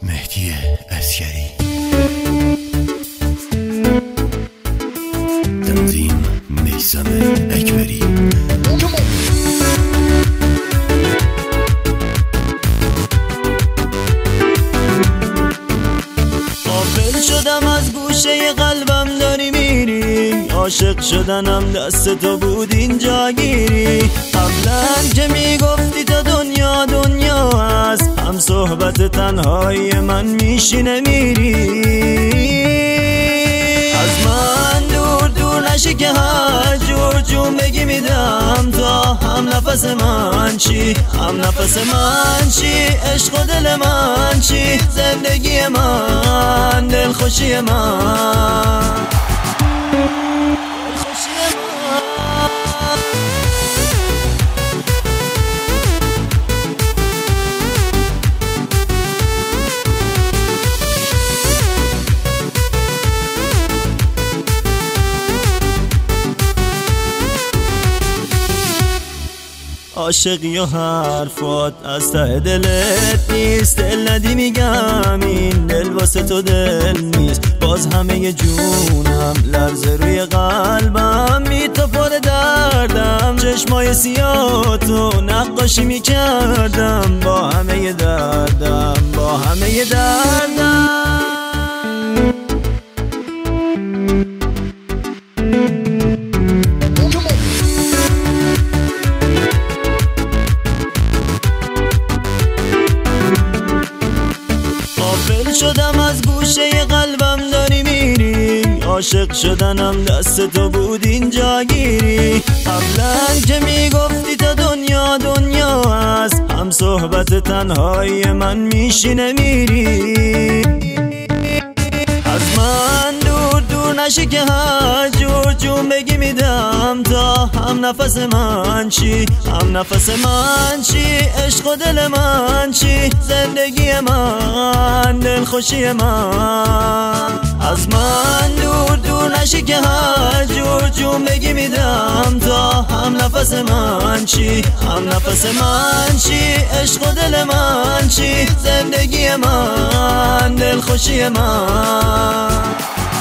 مهدی عسکری، تنظیم میثم اکبری. غافل شدم از گوشه قلبم داری میری، عاشق شدنم دست تو بود اینجا گیری. قبلا که میگفتی تا دنیا دنیا هست، هم صحبت تنهایی من میشینه میری. از من دور دور نشی که هر جور جون بگی میدم تا هم نفس من چی، هم نفس من چی، عشق و دل من چی، زندگی من، دلخوشی من. عاشقی و حرفات از ته دلت نیست، دل ندی میگم این دل واسه تو دل نیست. باز همه جونم لرزه روی قلبم، بی تو پر دردم، چشمای سیاه تو نقاشی میکردم با همه دردم، با همه دردم. شدم از گوشه قلبم داری میری، عاشق شدنم دست تو بود اینجا گیری. قبلا که میگفتی تا دنیا دنیا هست، هم صحبت تنهایی من میشینه میری. از من دور دور نشی که هر جور جون بگی میدم تا هم نفس من چی، هم نفس من چی، عشق و دل من چی، زندگی من، دلخوشی من. از من دور دور نشی که هر جور جون بگی میدم تا هم نفس من چی، هم نفس من چی، عشق و دل من چی، زندگی من، دلخوشی من.